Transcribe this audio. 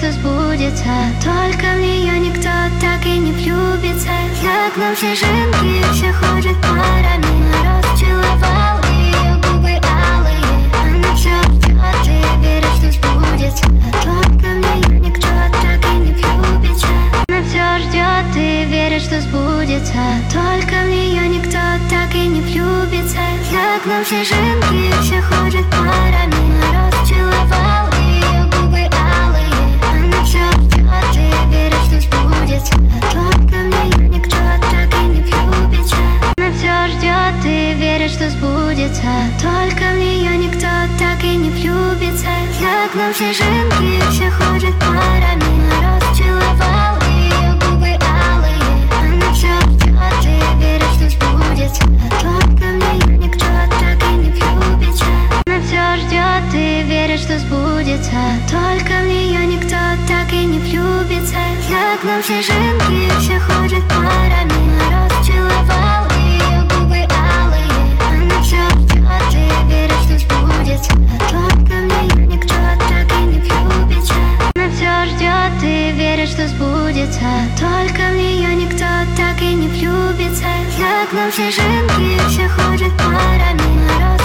что сбудется. Только в нее никто так и не влюбится. Я к нам снежинки, все ходят парами. Расцеловал ее губы алые. Она все ждет и верит, что сбудется. Только в нее никто так и не влюбится. Она все ждет и верит, что сбудется. Только в нее никто так и не влюбится. Я к нам снежинки, все ходят парами. Расцеловал ее губы алые. Она все ждет и верит, что сбудется. Только в нее никто так и не влюбится. Она все ждет и верит, что сбудется. Только в нее никто так и не влюбится. Я к нам снежинки, все ходят парами. Расцеловал ее губы алые. Она все ждет и верит, что сбудется. Только в нее никто так и не влюбится. Она все ждет и верит, что сбудется. Только в нее никто так и не влюбится. Я к нам снежинки, все ходят парами. Расцеловал ее губы алые. Она все ждет и верит, что сбудется. Только в нее никто так и не влюбится. Она все ждет и верит, что сбудется. Только в нее никто так и не влюбится. Я к нам снежинки, все ходят парами.